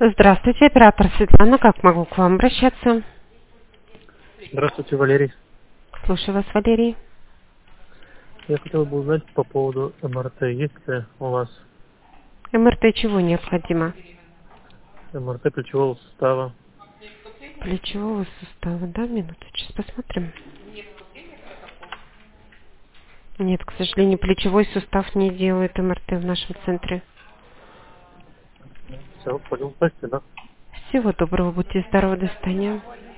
Здравствуйте, оператор Светлана. Как могу к вам обращаться? Здравствуйте, Валерий. Слушаю вас, Валерий. Я хотел бы узнать по поводу МРТ. Есть ли у вас МРТ чего необходимо? МРТ плечевого сустава? Плечевого сустава, да? Минуту, сейчас посмотрим. Нет, к сожалению, плечевой сустав не делает МРТ в нашем центре. Все, понял, спасибо. Всего доброго, будьте здоровы, до свидания.